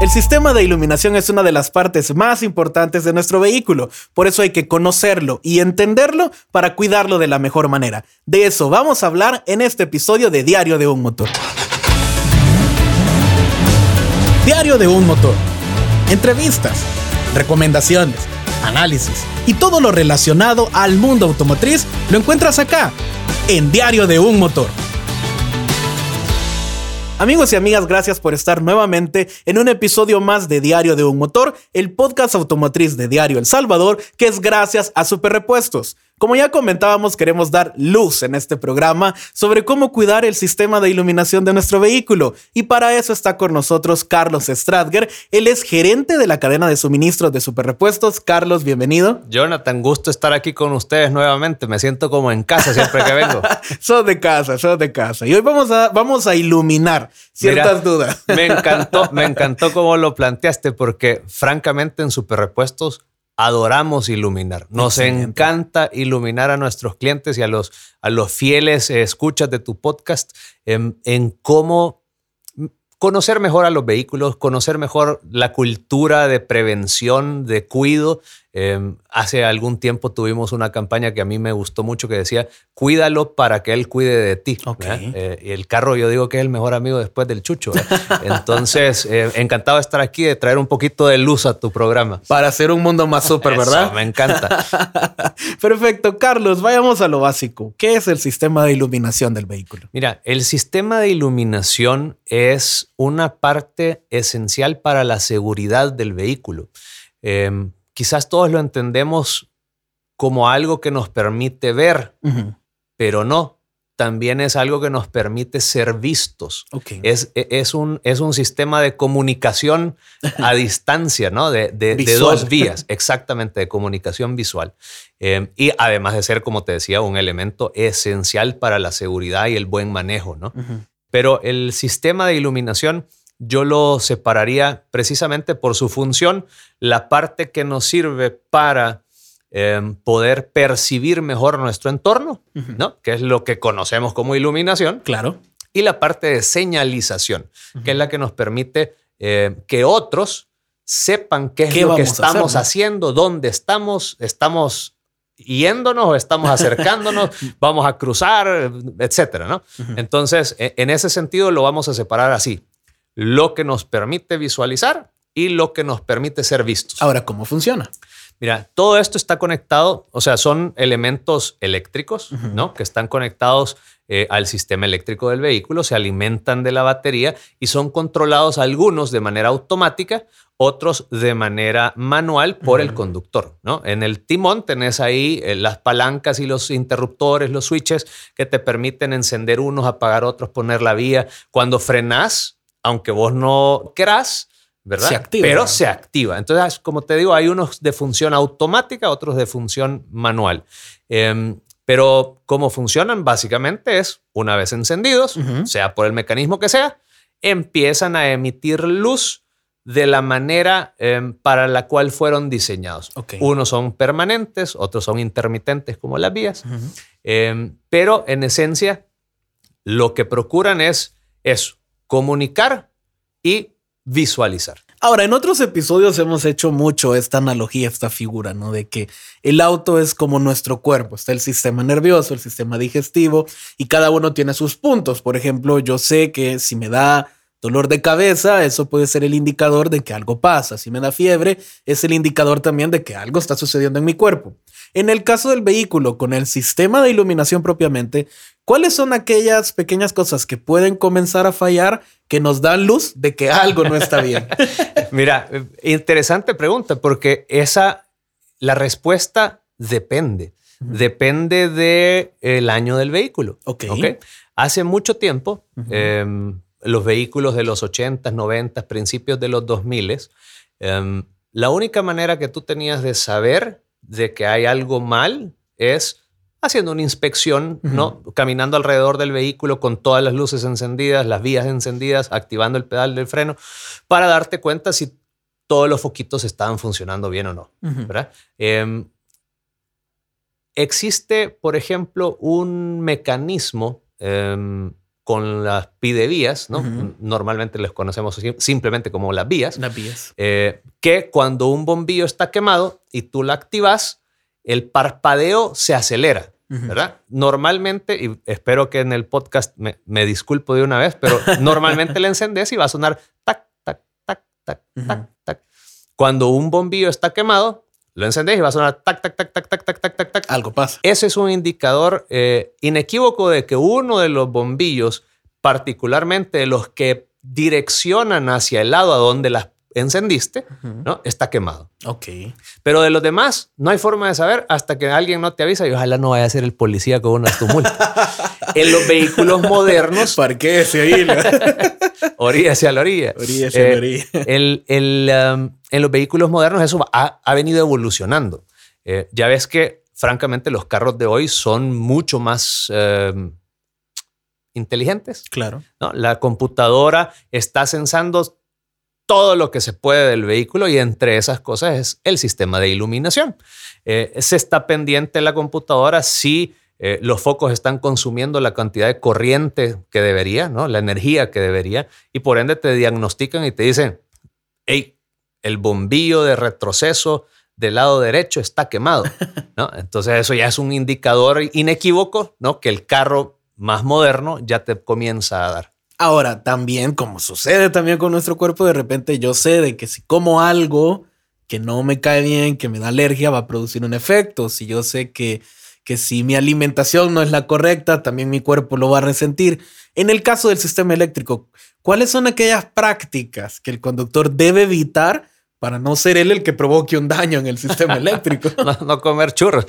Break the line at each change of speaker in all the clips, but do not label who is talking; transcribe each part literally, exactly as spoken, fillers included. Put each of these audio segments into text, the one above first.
El sistema de iluminación es una de las partes más importantes de nuestro vehículo, por eso hay que conocerlo y entenderlo para cuidarlo de la mejor manera. De eso vamos a hablar en este episodio de Diario de un Motor. Diario de un Motor. Entrevistas, recomendaciones, análisis y todo lo relacionado al mundo automotriz lo encuentras acá, en Diario de un Motor. Amigos y amigas, gracias por estar nuevamente en un episodio más de Diario de un Motor, el podcast automotriz de Diario El Salvador, que es gracias a Super Repuestos. Como ya comentábamos, queremos dar luz en este programa sobre cómo cuidar el sistema de iluminación de nuestro vehículo. Y para eso está con nosotros Carlos Stradger. Él es gerente de la cadena de suministros de Super Repuestos. Carlos, bienvenido.
Jonathan, gusto estar aquí con ustedes nuevamente. Me siento como en casa siempre que vengo.
Sos de casa, sos de casa. Y hoy vamos a, vamos a iluminar ciertas Mira, dudas.
Me encantó, me encantó cómo lo planteaste porque francamente en Super Repuestos adoramos iluminar. Nos Excelente. encanta iluminar a nuestros clientes y a los, a los fieles eh, escuchas de tu podcast en, en cómo conocer mejor a los vehículos, conocer mejor la cultura de prevención, de cuidado. Eh, hace algún tiempo tuvimos una campaña que a mí me gustó mucho que decía, cuídalo para que él cuide de ti. Okay. Eh, y el carro yo digo que es el mejor amigo después del chucho. ¿eh? Entonces, eh, encantado de estar aquí, de traer un poquito de luz a tu programa.
Para hacer un mundo más súper, ¿verdad?
Eso, me encanta.
Perfecto. Carlos, vayamos a lo básico. ¿Qué es el sistema de iluminación del vehículo?
Mira, el sistema de iluminación es una parte esencial para la seguridad del vehículo. Eh, Quizás todos lo entendemos como algo que nos permite ver, uh-huh. pero no. También es algo que nos permite ser vistos. Okay. Es, es, un, es un sistema de comunicación a distancia, ¿no? De, de, de dos vías, exactamente, de comunicación visual. Eh, y además de ser, como te decía, un elemento esencial para la seguridad y el buen manejo, ¿no? Uh-huh. Pero el sistema de iluminación yo lo separaría precisamente por su función, la parte que nos sirve para eh, poder percibir mejor nuestro entorno, uh-huh. ¿no? Que es lo que conocemos como iluminación.
Claro.
Y la parte de señalización, uh-huh. que es la que nos permite eh, que otros sepan qué es ¿Qué lo que estamos hacer, haciendo, dónde estamos, estamos yéndonos o estamos acercándonos, vamos a cruzar, etcétera, ¿no? Uh-huh. Entonces, en ese sentido lo vamos a separar así. Lo que nos permite visualizar y lo que nos permite ser vistos.
Ahora, ¿cómo funciona?
Mira, todo esto está conectado, o sea, son elementos eléctricos, uh-huh. ¿no? Que están conectados eh, al sistema eléctrico del vehículo, se alimentan de la batería y son controlados algunos de manera automática, otros de manera manual por uh-huh. el conductor, ¿no? En el timón tenés ahí eh, las palancas y los interruptores, los switches que te permiten encender unos, apagar otros, poner la vía. Cuando frenás, aunque vos no querás, ¿verdad?
Se activa.
Pero se activa. Entonces, como te digo, hay unos de función automática, otros de función manual. Eh, pero cómo funcionan básicamente es, una vez encendidos, uh-huh. sea por el mecanismo que sea, empiezan a emitir luz de la manera eh, para la cual fueron diseñados. Okay. Unos son permanentes, otros son intermitentes como las vías. Uh-huh. Eh, pero en esencia, lo que procuran es eso. Comunicar y visualizar.
Ahora, en otros episodios hemos hecho mucho esta analogía, esta figura, ¿no? De que el auto es como nuestro cuerpo. Está el sistema nervioso, el sistema digestivo y cada uno tiene sus puntos. Por ejemplo, yo sé que si me da dolor de cabeza, eso puede ser el indicador de que algo pasa. Si me da fiebre, es el indicador también de que algo está sucediendo en mi cuerpo. En el caso del vehículo, con el sistema de iluminación propiamente, ¿cuáles son aquellas pequeñas cosas que pueden comenzar a fallar que nos dan luz de que algo no está bien?
Mira, interesante pregunta, porque esa, la respuesta depende. Uh-huh. Depende del año del vehículo.
Okay.
¿Okay? Hace mucho tiempo, uh-huh. eh, los vehículos de los ochenta, noventa, principios de los dos mil, eh, la única manera que tú tenías de saber de que hay algo mal es haciendo una inspección, uh-huh. ¿no? Caminando alrededor del vehículo con todas las luces encendidas, las vías encendidas, activando el pedal del freno para darte cuenta si todos los foquitos estaban funcionando bien o no. Uh-huh. ¿Verdad? Eh, existe, por ejemplo, un mecanismo eh, con las pidevías, ¿no?
Uh-huh.
Normalmente les conocemos simplemente como las vías.
Las vías.
Eh, que cuando un bombillo está quemado y tú la activas, el parpadeo se acelera, uh-huh. ¿verdad? Normalmente, y espero que en el podcast me, me disculpo de una vez, pero normalmente le encendés y va a sonar tac, tac, tac, tac, uh-huh. tac, tac. Cuando un bombillo está quemado, lo encendés y va a sonar tac, tac, tac, tac, tac, tac, tac, tac, tac.
Algo pasa.
Ese es un indicador eh, inequívoco de que uno de los bombillos, particularmente los que direccionan hacia el lado a donde las encendiste, uh-huh. ¿no? Está quemado.
Ok.
Pero de los demás no hay forma de saber hasta que alguien no te avisa y ojalá no vaya a ser el policía con una tumulta. En los vehículos modernos...
Parquéese ahí.
Orilla hacia la orilla.
Orilla hacia la orilla.
Eh, el, el, um, en los vehículos modernos eso ha, ha venido evolucionando. Eh, ya ves que, francamente, los carros de hoy son mucho más eh, inteligentes.
Claro.
¿No? La computadora está censando todo lo que se puede del vehículo y entre esas cosas es el sistema de iluminación. Eh, se está pendiente la computadora si eh, los focos están consumiendo la cantidad de corriente que debería, ¿no? La energía que debería, y por ende te diagnostican y te dicen, hey, el bombillo de retroceso del lado derecho está quemado, ¿no? Entonces eso ya es un indicador inequívoco, ¿no? Que el carro más moderno ya te comienza a dar.
Ahora, también, como sucede también con nuestro cuerpo, de repente yo sé de que si como algo que no me cae bien, que me da alergia, va a producir un efecto. Si yo sé que, que si mi alimentación no es la correcta, también mi cuerpo lo va a resentir. En el caso del sistema eléctrico, ¿cuáles son aquellas prácticas que el conductor debe evitar para no ser él el que provoque un daño en el sistema eléctrico?
No, no comer churros.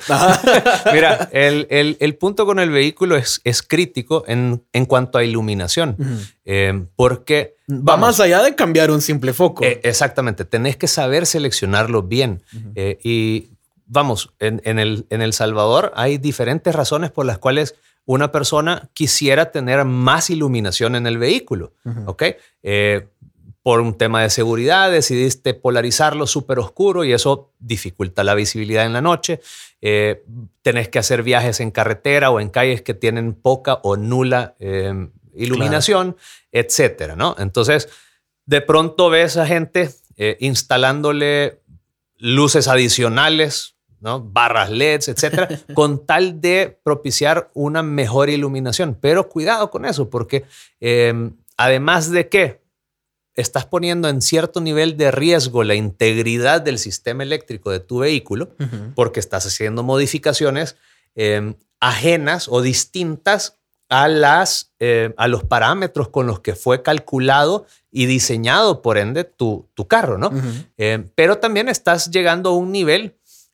Mira, el, el, el punto con el vehículo es, es crítico en, en cuanto a iluminación. Uh-huh. eh, porque...
Va vamos, más allá de cambiar un simple foco.
Eh, exactamente. Tenés que saber seleccionarlo bien. Uh-huh. eh, y vamos, en, en, el, en El Salvador hay diferentes razones por las cuales una persona quisiera tener más iluminación en el vehículo. Uh-huh. ¿Ok? Eh, Por un tema de seguridad, decidiste polarizarlo súper oscuro y eso dificulta la visibilidad en la noche. Eh, tenés que hacer viajes en carretera o en calles que tienen poca o nula eh, iluminación, claro. etcétera, ¿no? Entonces, de pronto ves a gente eh, instalándole luces adicionales, ¿no? Barras L E Ds, etcétera, con tal de propiciar una mejor iluminación. Pero cuidado con eso, porque eh, además de que estás poniendo en cierto nivel de riesgo la integridad del sistema eléctrico de tu vehículo, uh-huh. porque estás haciendo modificaciones eh, ajenas o distintas a, las, eh, a los parámetros con los que fue calculado y diseñado, por ende, tu, tu carro, ¿no? Uh-huh. Eh, pero también estás llegando a un nivel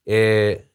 eh,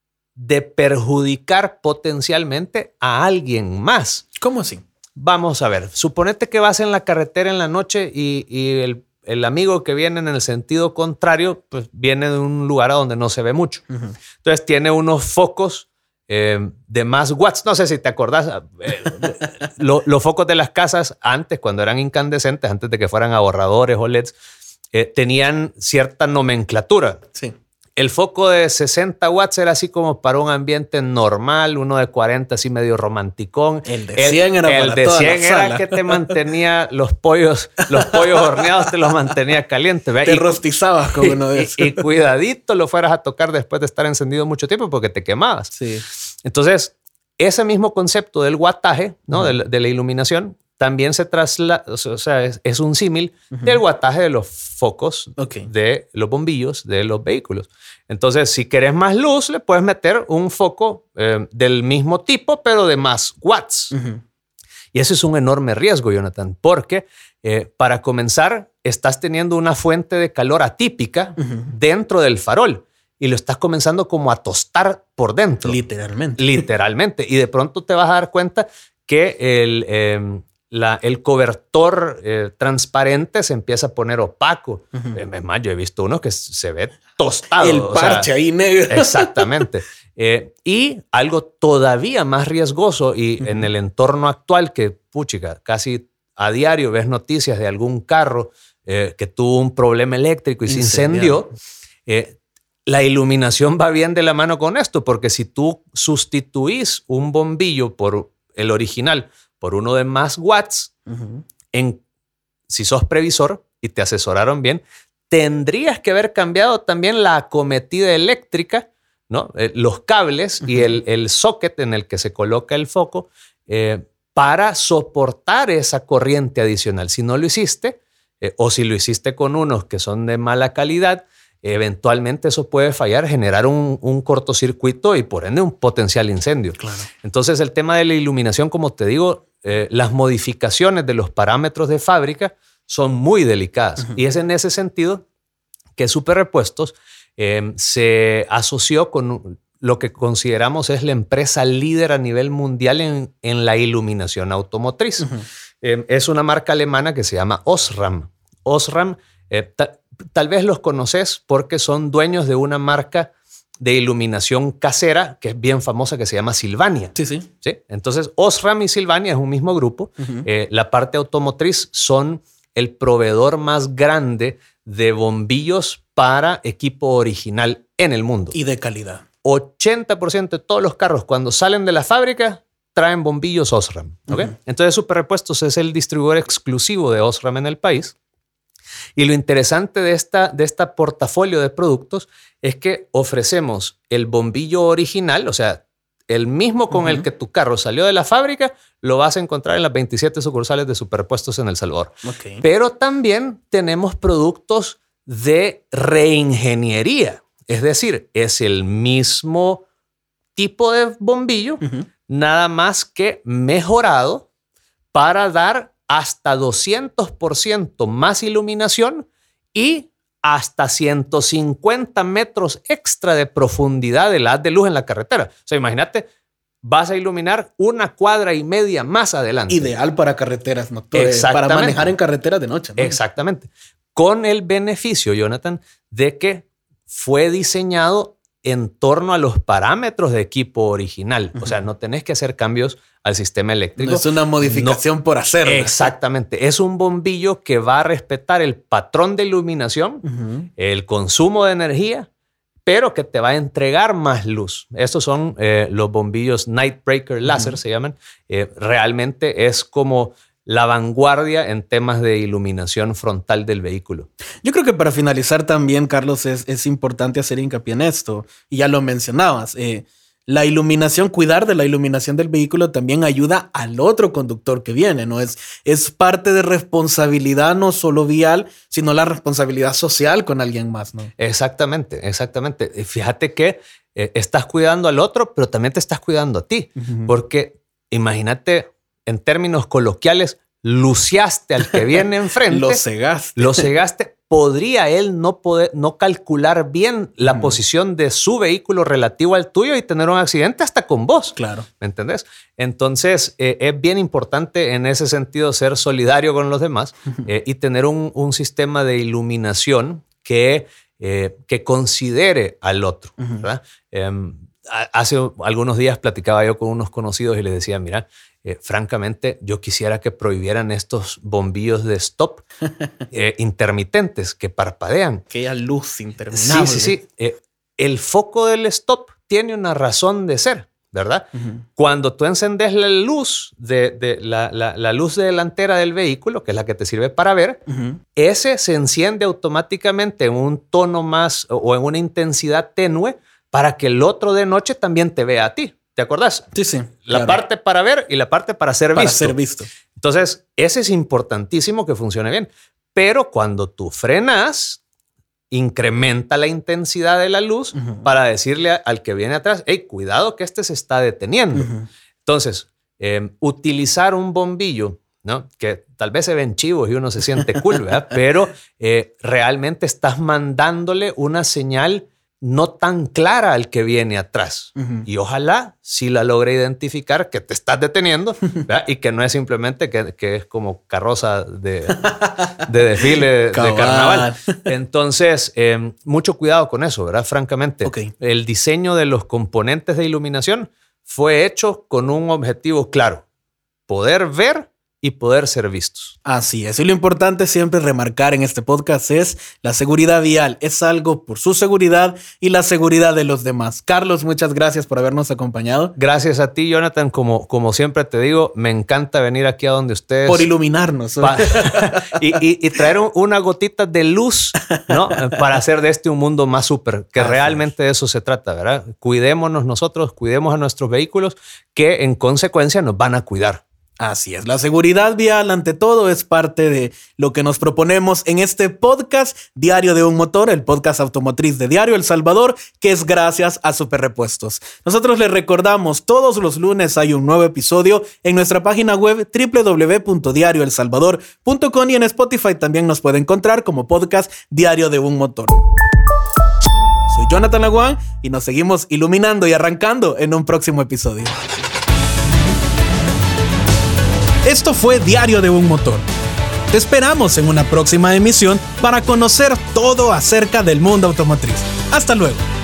de perjudicar potencialmente a alguien más.
¿Cómo así?
Vamos a ver, suponete que vas en la carretera en la noche y, y el, el amigo que viene en el sentido contrario, pues viene de un lugar a donde no se ve mucho. Uh-huh. Entonces tiene unos focos eh, de más watts. No sé si te acordás, eh, lo, los focos de las casas antes, cuando eran incandescentes, antes de que fueran ahorradores o L E Ds, eh, tenían cierta nomenclatura.
Sí.
El foco de sesenta watts era así como para un ambiente normal, uno de cuarenta así medio romanticón.
El de cien era
el,
para
el de
toda
cien
la
era
sala.
Que te mantenía los pollos, los pollos horneados te los mantenía calientes.
Te y, rostizabas con uno de esos.
Y, y cuidadito lo fueras a tocar después de estar encendido mucho tiempo porque te quemabas.
Sí.
Entonces, ese mismo concepto del wattaje, ¿no? Uh-huh. de, de la iluminación, también se traslada, o sea, es, es un símil uh-huh. del wattaje de los focos okay. de los bombillos de los vehículos. Entonces, si querés más luz, le puedes meter un foco eh, del mismo tipo, pero de más watts. Uh-huh. Y eso es un enorme riesgo, Jonathan, porque eh, para comenzar, estás teniendo una fuente de calor atípica uh-huh. dentro del farol y lo estás comenzando como a tostar por dentro.
Literalmente.
Literalmente. Y de pronto te vas a dar cuenta que el... Eh, La, el cobertor eh, transparente se empieza a poner opaco. Uh-huh. Es más, yo he visto uno que se ve tostado.
El parche o sea, ahí negro.
Exactamente. eh, y algo todavía más riesgoso y uh-huh. en el entorno actual que, puchica, casi a diario ves noticias de algún carro eh, que tuvo un problema eléctrico y se incendió. Eh, la iluminación va bien de la mano con esto, porque si tú sustituís un bombillo por el original por uno de más watts, uh-huh. en, si sos previsor y te asesoraron bien, tendrías que haber cambiado también la acometida eléctrica, ¿no? Eh, los cables uh-huh. y el, el socket en el que se coloca el foco eh, para soportar esa corriente adicional. Si no lo hiciste, eh, o si lo hiciste con unos que son de mala calidad, eventualmente eso puede fallar, generar un, un cortocircuito y por ende un potencial incendio.
Claro.
Entonces el tema de la iluminación, como te digo, eh, las modificaciones de los parámetros de fábrica son muy delicadas. Uh-huh. Y es en ese sentido que Superrepuestos eh, se asoció con lo que consideramos es la empresa líder a nivel mundial en, en la iluminación automotriz. Uh-huh. Eh, es una marca alemana que se llama Osram. Osram, eh, ta, tal vez los conoces porque son dueños de una marca de iluminación casera que es bien famosa, que se llama Sylvania.
Sí, sí.
¿Sí? Entonces, Osram y Sylvania es un mismo grupo. Uh-huh. Eh, la parte automotriz son el proveedor más grande de bombillos para equipo original en el mundo.
Y de calidad.
ochenta por ciento de todos los carros cuando salen de la fábrica traen bombillos Osram. ¿Okay? Uh-huh. Entonces, Superrepuestos es el distribuidor exclusivo de Osram en el país. Y lo interesante de esta, de esta portafolio de productos es que ofrecemos el bombillo original, o sea, el mismo con uh-huh. el que tu carro salió de la fábrica, lo vas a encontrar en las veintisiete sucursales de Superrepuestos en El Salvador.
Okay.
Pero también tenemos productos de reingeniería. Es decir, es el mismo tipo de bombillo, uh-huh. nada más que mejorado para dar hasta doscientos por ciento más iluminación y hasta ciento cincuenta metros extra de profundidad del haz de luz en la carretera. O sea, imagínate, vas a iluminar una cuadra y media más adelante.
Ideal para carreteras nocturnas, para manejar en carreteras de noche, ¿no?
Exactamente. Con el beneficio, Jonathan, de que fue diseñado en torno a los parámetros de equipo original. Uh-huh. O sea, no tenés que hacer cambios al sistema eléctrico.
No es una modificación no, por hacerlo.
Exactamente. Es un bombillo que va a respetar el patrón de iluminación, uh-huh. el consumo de energía, pero que te va a entregar más luz. Estos son eh, los bombillos Night Breaker Laser, uh-huh. se llaman. Eh, realmente es como la vanguardia en temas de iluminación frontal del vehículo.
Yo creo que para finalizar también, Carlos, es, es importante hacer hincapié en esto. Y ya lo mencionabas. Eh, la iluminación, cuidar de la iluminación del vehículo también ayuda al otro conductor que viene, ¿no? Es, es parte de responsabilidad no solo vial, sino la responsabilidad social con alguien más, ¿no?
Exactamente, exactamente. Fíjate que eh, estás cuidando al otro, pero también te estás cuidando a ti. Uh-huh. Porque imagínate, en términos coloquiales, luciaste al que viene enfrente.
Lo cegaste.
Lo cegaste. ¿Podría él no, poder, no calcular bien la mm. posición de su vehículo relativo al tuyo y tener un accidente hasta con vos?
Claro.
¿Me entendés? Entonces, eh, es bien importante en ese sentido ser solidario con los demás eh, y tener un, un sistema de iluminación que, eh, que considere al otro. Uh-huh. ¿Verdad? Eh, hace algunos días platicaba yo con unos conocidos y les decía, mira, Eh, francamente, yo quisiera que prohibieran estos bombillos de stop eh, intermitentes que parpadean.
Aquella luz interminable.
Sí, sí, sí. Eh, el foco del stop tiene una razón de ser, ¿verdad? Uh-huh. Cuando tú encendes la luz de, de la, la, la luz delantera del vehículo, que es la que te sirve para ver, uh-huh. ese se enciende automáticamente en un tono más o en una intensidad tenue para que el otro de noche también te vea a ti. ¿Te acordás?
Sí, sí.
La claro. parte para ver y la parte para ser
para
visto.
Para ser visto.
Entonces, ese es importantísimo que funcione bien. Pero cuando tú frenas, incrementa la intensidad de la luz uh-huh. para decirle al que viene atrás, hey, cuidado que este se está deteniendo. Uh-huh. Entonces, eh, utilizar un bombillo, ¿no? Que tal vez se ven chivos y uno se siente cool, ¿verdad? Pero eh, realmente estás mandándole una señal no tan clara al que viene atrás. Uh-huh. Y ojalá sí la logre identificar que te estás deteniendo, ¿verdad? Y que no es simplemente que, que es como carroza de, de desfile de carnaval. Entonces, eh, mucho cuidado con eso, ¿verdad? Francamente, okay. El diseño de los componentes de iluminación fue hecho con un objetivo claro: poder ver y poder ser vistos.
Así es. Y lo importante siempre remarcar en este podcast es la seguridad vial. Es algo por su seguridad y la seguridad de los demás. Carlos, muchas gracias por habernos acompañado.
Gracias a ti, Jonathan. Como, como siempre te digo, me encanta venir aquí a donde ustedes...
Por iluminarnos.
Pa- y, y, y traer una gotita de luz, ¿no? Para hacer de este un mundo más súper, que Así realmente es. De eso se trata, ¿verdad? Cuidémonos nosotros, cuidemos a nuestros vehículos, que en consecuencia nos van a cuidar.
Así es, la seguridad vial ante todo es parte de lo que nos proponemos en este podcast Diario de un Motor, el podcast automotriz de Diario El Salvador, que es gracias a Super Repuestos. Nosotros les recordamos, todos los lunes hay un nuevo episodio en nuestra página web doble u doble u doble u punto diario el salvador punto com y en Spotify también nos puede encontrar como podcast Diario de un Motor. Soy Jonathan Aguán y nos seguimos iluminando y arrancando en un próximo episodio. Esto fue Diario de un Motor. Te esperamos en una próxima emisión para conocer todo acerca del mundo automotriz. Hasta luego.